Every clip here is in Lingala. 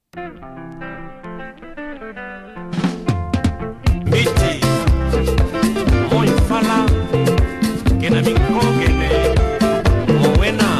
Biti Moi fala Kena minko kene Mowena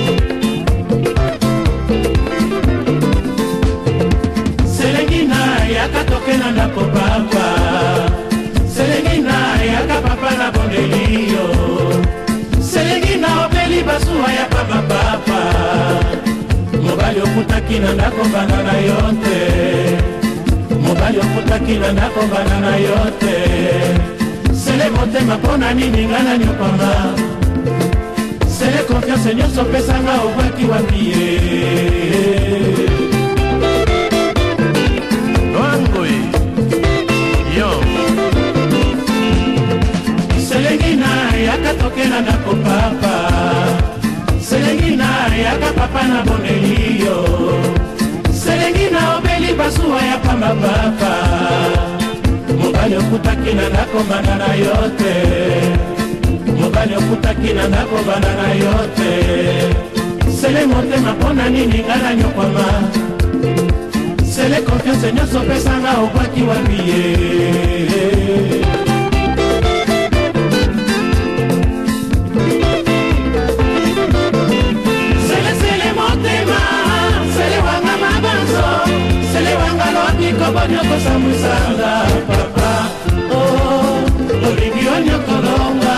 Selengina yaka tokena ndako papa Selengina yaka papa na bondelio Selengina obeli basuwa ya papa papa Mobali okutaki na ndako banana yote Mobali okutaki na ndako banana yote Sele motema pona nini ngana nyopama Sele confiance nyonso pesanga obaki wapie Noangoi Yo Selengina yaka tokena ndako papa Selengina yaka papa na bonelio Selengina obeli basuwa ya pamba papa Mobali okutaki na ndako banana yote Mobali okutaki na ndako banana yote Sele motema pona nini ngana nyokwama Sele confiance nyonso pesanga obwaki wapie Nyoko samusanga papa oh olingi onyokolonga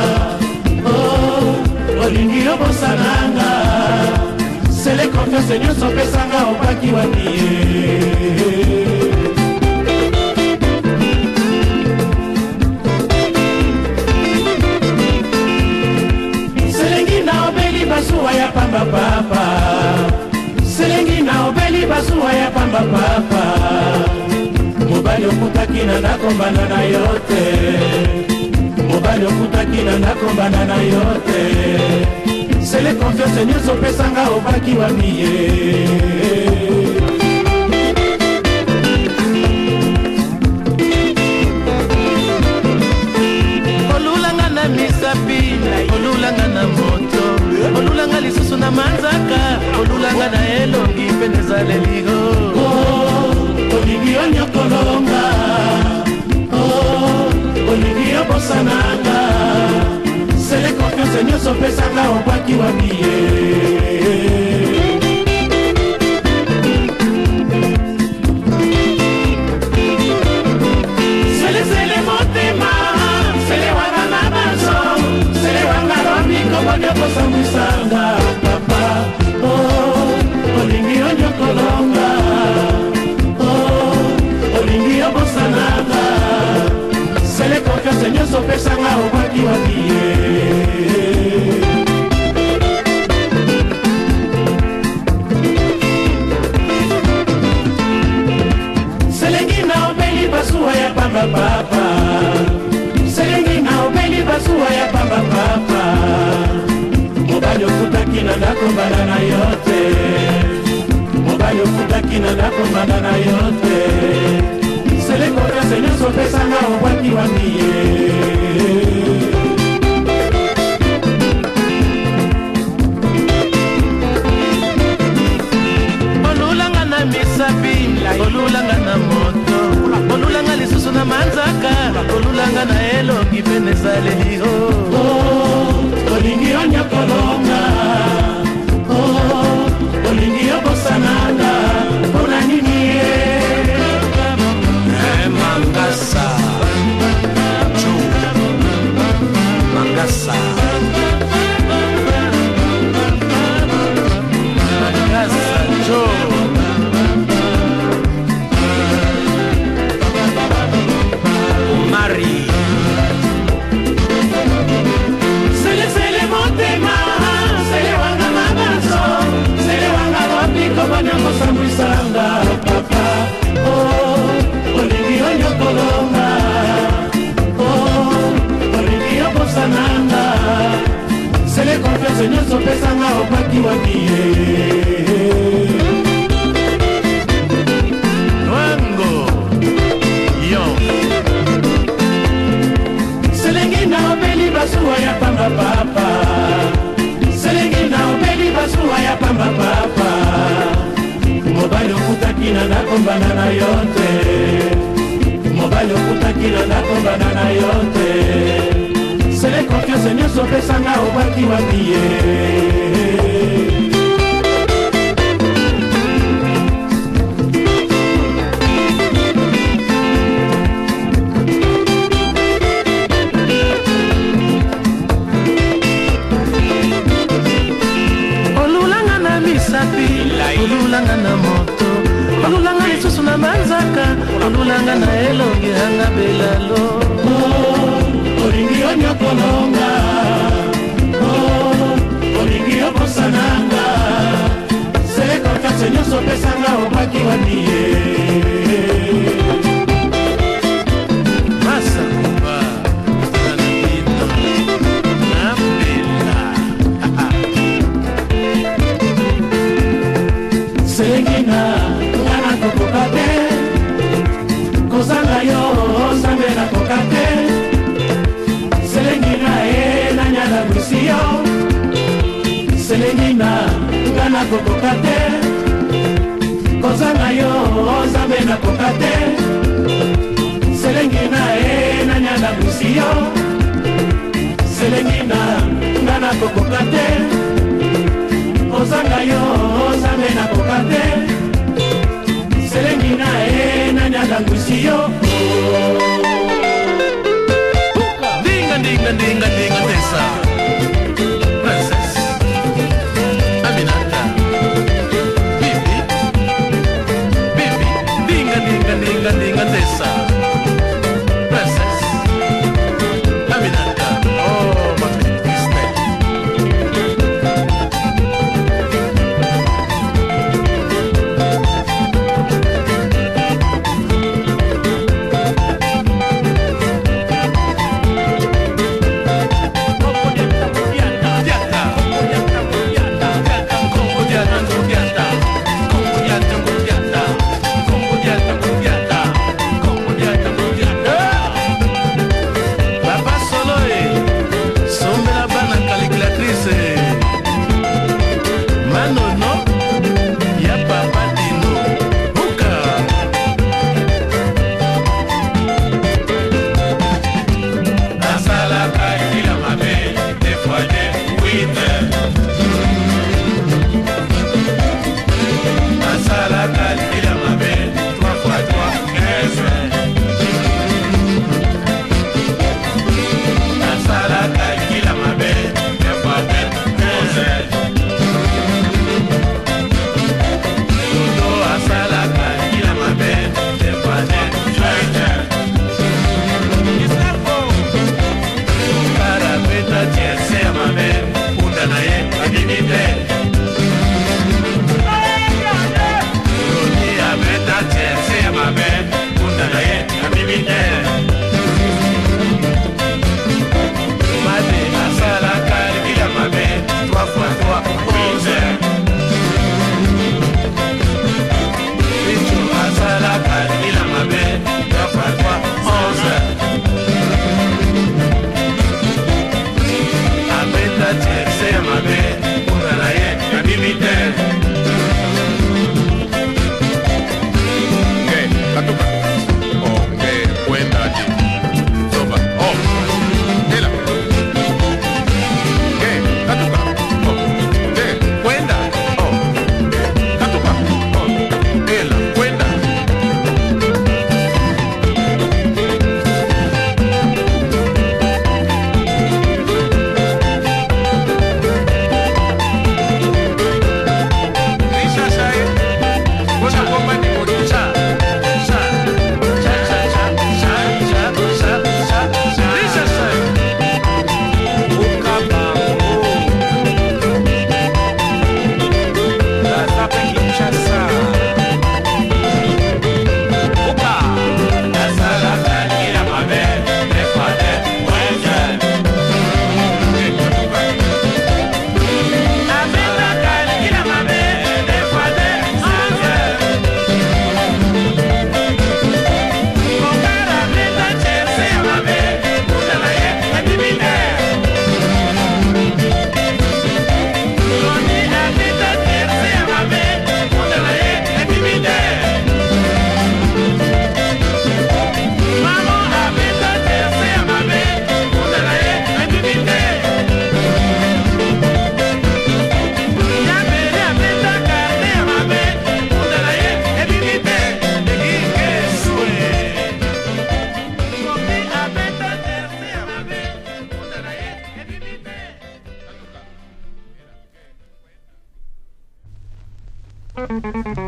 oh olingi obosananga Sele confiance nyonso pesanga obaki wapie Selengina obeli basuwa ya pamba papa Selengina obeli basuwa ya pamba papa Mobali okutaki na ndako banana yote Mobali okutaki na ndako banana yote Sele confiance nyonso pesanga obaki wapie Olulanga na misapi Olulanga na moto Olulanga lisusu na manzaka Olulanga na elongi peneza leligo Olingi onyokolonga olingi obosananga Sele confiance nyonso pesanga obaki wapie Sele motema Sele wanga na baso Sele wanga lobiko bonyokosamusanga papa olingi onyokolonga olingi obosananga Sele confiance nyonso pesanga obwaki wapie Selengina obeli basuwa ya pamba papa Selengina obeli basuwa ya pamba papa Mobali okutaki na ndako banana yote Mobali okutaki na ndako banana yote Sele confiance nyonso pesanga obwaki wapie Olulanga na misapi Olulanga na moto Olulanga lisusu na manzaka Olulanga na elongi peneza leligo olingi onyokolonga olingi obosananga pona nini Mangasa Chu Mangasa Mangasa Joe Mari Sele motema Sele wanga mabaso Sele wanga lobiko bonyokosamusanga papa olingi onyokolonga olingi obosananga Sele confiance nyonso pesanga obaki wapie Noango Yo Selengina obeli basuwa ya pamba papa Selengina obeli basuwa ya pamba papa Mobali okutaki na ndako mbanda yo te, mobali okutaki na ndako mbanda yo te. Sele confiance nyonso opesanga obwaki wapi ye? Olulanga na misapi, olulanga na moto, olulanga lisusu na manzaka, olulanga na elongi anga belalo. Olingi onyokolonga, olingi okosananga, sele confiance nyonso opesanga obwaki wapi ye? Masa kuba, na bino, na bela. Selengina, ngana kokoka te, kozanga yo, nzambe na koka te. Selengina na nyala busio, selengina ngana kokoka te, kozanga yo nzambe na koka te. Selengina na nyala busio, selengina ngana kokoka te, kozanga yo nzambe na koka te. Selengina na nyala busio. Dinga dinga dinga tesa, princess Aminata, bibi, bibi, dinga dinga dinga dinga tesa, princess Aminata. Oh, my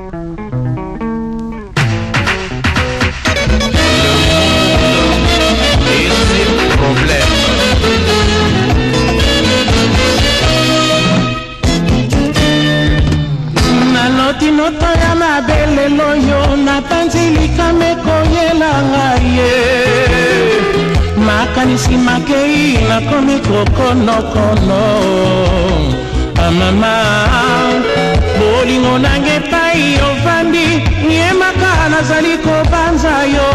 Naloto ya mabele loyo napanzilika mekoyela ngaye makanisi makei nakomi kokonokono amama bolingo nange pai ovandi yemaka nazali kobanza yo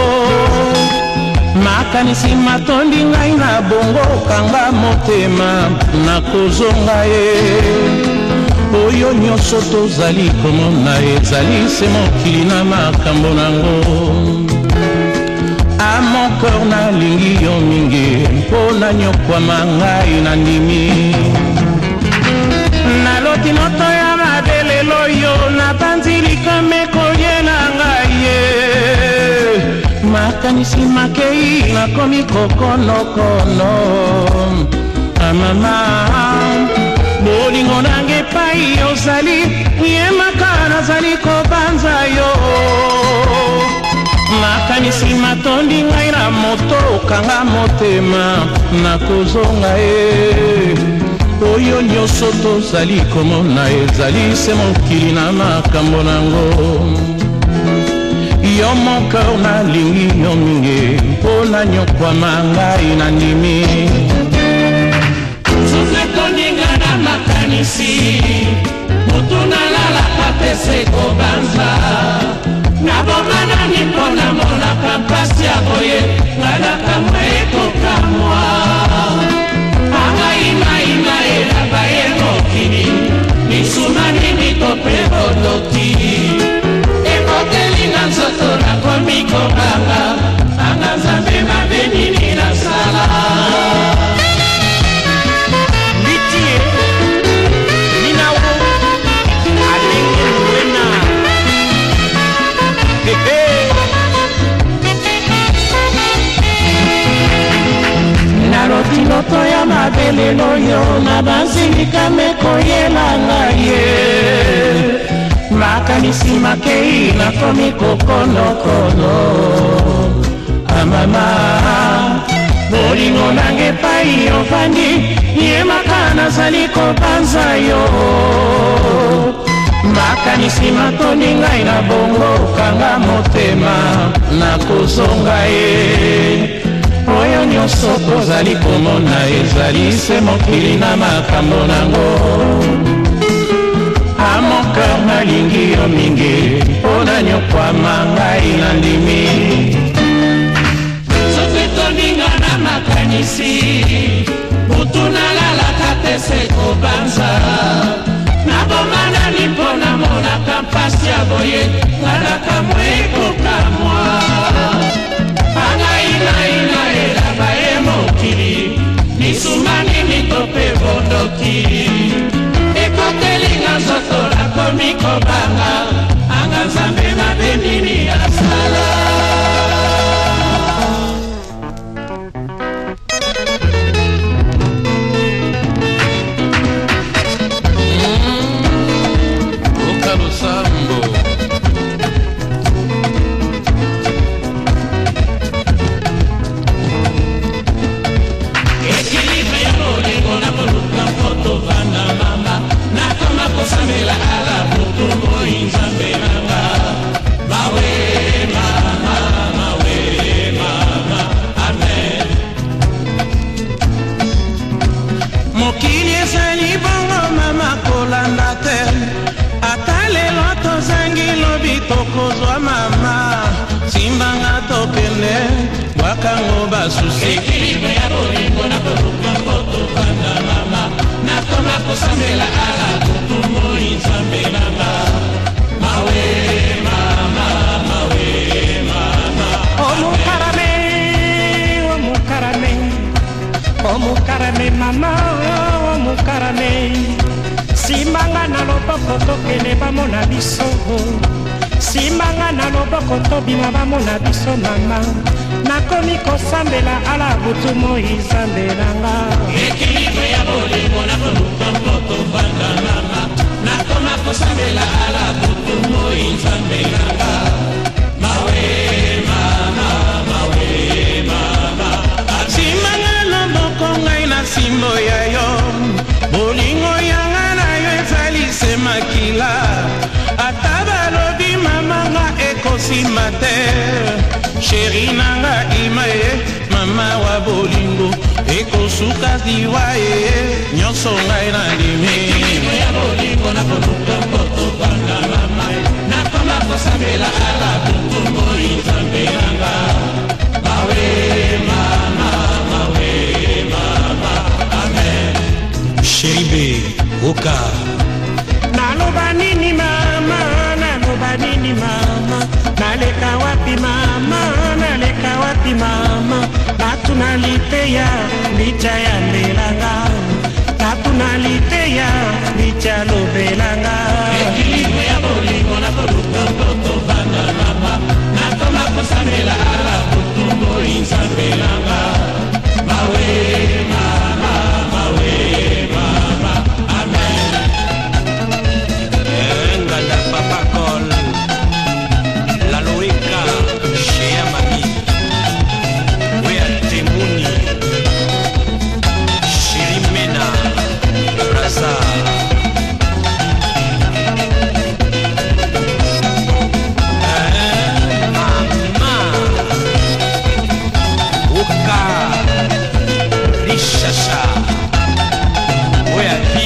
makanisi matondi ngai na bongo kanga motema nakozonga ye oyo nyonso tozali komona ezali se mokili na makambo nango a mon cœur nalingi yo mingi mpo nanyokwama ngai na ndimi naloti moto ya mabelelo yo napanzilika mekoyela ngai ye makanisi makei nakomi kokonokono amama bolingo nange pai ozali yemaka nazali kobanza yo makanisi matondi ngai na moto kanga motema nakozonga ye oyo nyonso tozali komona ezali se mokili na makambo nango yo mon cœur nalingi yo mingi mpo nanyokwama ngai na ndimi toninga na makanisi mutu nalalaka pese kobanza nabomanani mpona monaka mpasi ya boye nganakamwa ekokamwa angaimaima elaba ye mokili misumani mikope bodoki ekotelinga nzoto nakomi kobanga anga nzambe mabe nini nasala naloto ya mabelelo yo nabanzilika mekoyela ngai ye makanisi makei nakomi kokonokono amama bolingo nange pai ovandi yemaka nazali kobanza yo makanisi matondi ngai na bongo kanga motema nakozonga ye oyo nyonso tozali komona ezali se mokili na makambo nango a mon cœur nalingi yo mingi mpo nanyokwama ngai na ndimi soki toninga na makanisi butu nalalaka te se kobanza nabomanani mpo namonaka mpasi ya boye nganakamwa ekokamwa angaimaina elaba ye mokili misumani mikope bondoki ekotelinga nzoto nakomi kobanga anga nzambe mabe nini asala Samela ala butumbo inzambe nanga mawe mama amen mokili ezali bongo mama kolanda te ata lelo tozangi lobi tokozwa mama simbanga tokende bwakango basusi ekilibre ya bolingo na koluka mpoto banda mama nakoma kosamela ala butumbo inzambe nanga mawe mama omukarame mama omukarame simbanga na loboko tokende bamona biso simbanga na loboko tobima bamona biso mama nakomi kosambela ala butu moizambe nanga ekilibre ya bolingo na koluka mpoto banda mama nakoma kosambela ala butu moi nzambe nanga mawe mama mawe mama simanga loboko ngai na simbo ya yo bolingo yanga na yo ezali se makila ata balobi mamanga ekosima te sheri nanga ima ye mama wa bolingo ekosuka diwa ye nyonso ngai na limi ya bolingo na koluka mboto bana mama nakoma kosambela ala butu moi nzambe nanga mawe mama mawe mama amen sheribe oka naloba nini mama naloba nini mama naleka wapi mama naleka wapi mama natuna liteya licha ya mbelanga natuna liteya licha lobelanga ekilimu ya bolingo na koluka mboto bana mama nakoma kosambela ala butu moi nzambe nanga mawe mama mawe mama amen nganda papa kol la loika chez mami wea temuni shirimena brasa mama oka rishasha wea pi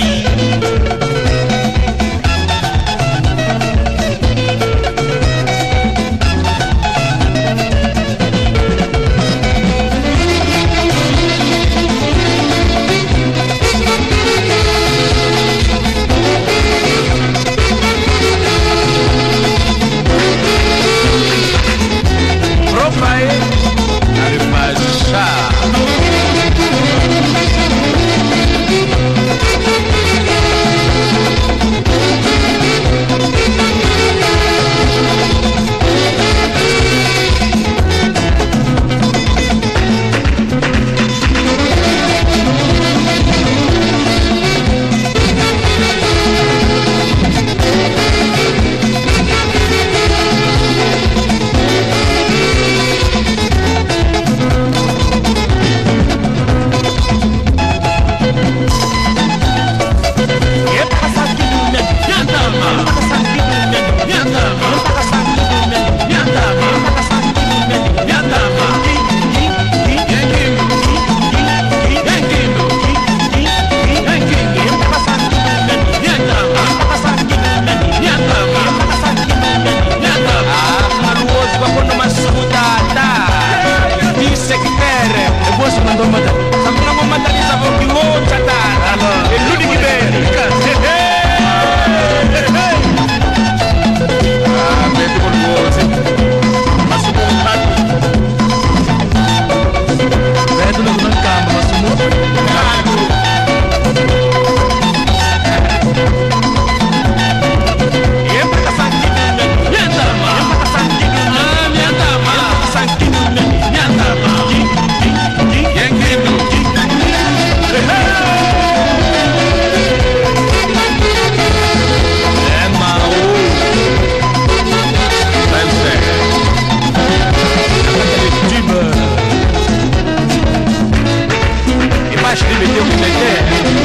Imagine me, Deus me